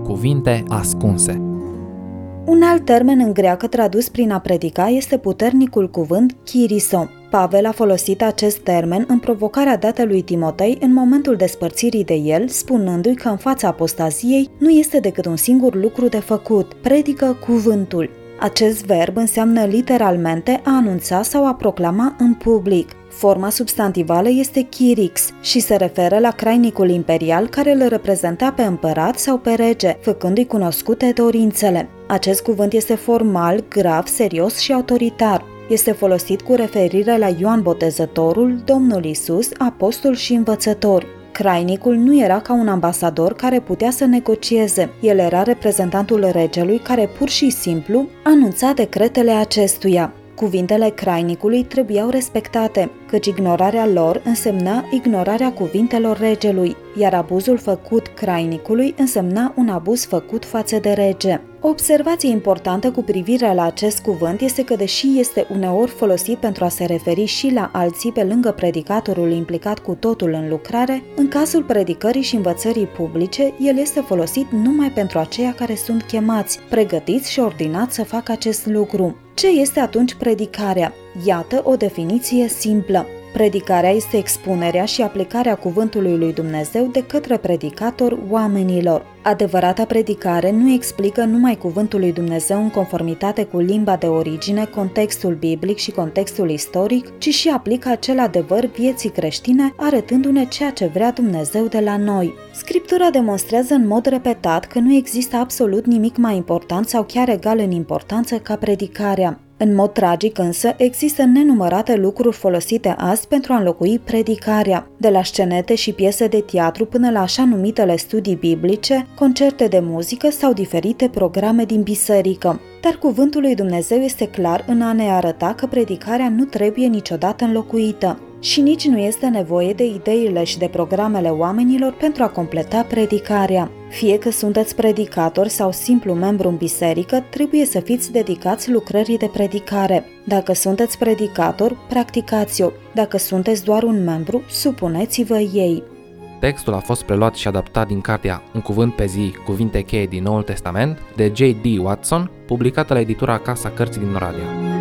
cuvinte ascunse. Un alt termen în greacă tradus prin a predica este puternicul cuvânt chiriso. Pavel a folosit acest termen în provocarea dată lui Timotei în momentul despărțirii de el, spunându-i că în fața apostaziei nu este decât un singur lucru de făcut: predică cuvântul. Acest verb înseamnă literalmente a anunța sau a proclama în public. Forma substantivală este chirix și se referă la crainicul imperial care îl reprezenta pe împărat sau pe rege, făcându-i cunoscute dorințele. Acest cuvânt este formal, grav, serios și autoritar. Este folosit cu referire la Ioan Botezătorul, Domnul Isus, apostol și învățător. Crainicul nu era ca un ambasador care putea să negocieze. El era reprezentantul regelui care pur și simplu anunța decretele acestuia. Cuvintele crainicului trebuiau respectate, căci ignorarea lor însemna ignorarea cuvintelor regelui, iar abuzul făcut crainicului însemna un abuz făcut față de rege. O observație importantă cu privire la acest cuvânt este că, deși este uneori folosit pentru a se referi și la alții pe lângă predicatorul implicat cu totul în lucrare, în cazul predicării și învățării publice, el este folosit numai pentru aceia care sunt chemați, pregătiți și ordinați să facă acest lucru. Ce este atunci predicarea? Iată o definiție simplă. Predicarea este expunerea și aplicarea cuvântului lui Dumnezeu de către predicator oamenilor. Adevărata predicare nu explică numai cuvântul lui Dumnezeu în conformitate cu limba de origine, contextul biblic și contextul istoric, ci și aplică acel adevăr vieții creștine, arătându-ne ceea ce vrea Dumnezeu de la noi. Scriptura demonstrează în mod repetat că nu există absolut nimic mai important sau chiar egal în importanță ca predicarea. În mod tragic însă, există nenumărate lucruri folosite azi pentru a înlocui predicarea, de la scenete și piese de teatru până la așa numitele studii biblice, concerte de muzică sau diferite programe din biserică. Dar cuvântul lui Dumnezeu este clar în a ne arăta că predicarea nu trebuie niciodată înlocuită. Și nici nu este nevoie de ideile și de programele oamenilor pentru a completa predicarea. Fie că sunteți predicator sau simplu membru în biserică, trebuie să fiți dedicați lucrării de predicare. Dacă sunteți predicator, practicați-o. Dacă sunteți doar un membru, supuneți-vă ei. Textul a fost preluat și adaptat din cartea Un cuvânt pe zi, cuvinte cheie din Noul Testament, de J.D. Watson, publicată la editura Casa Cărții din Oradea.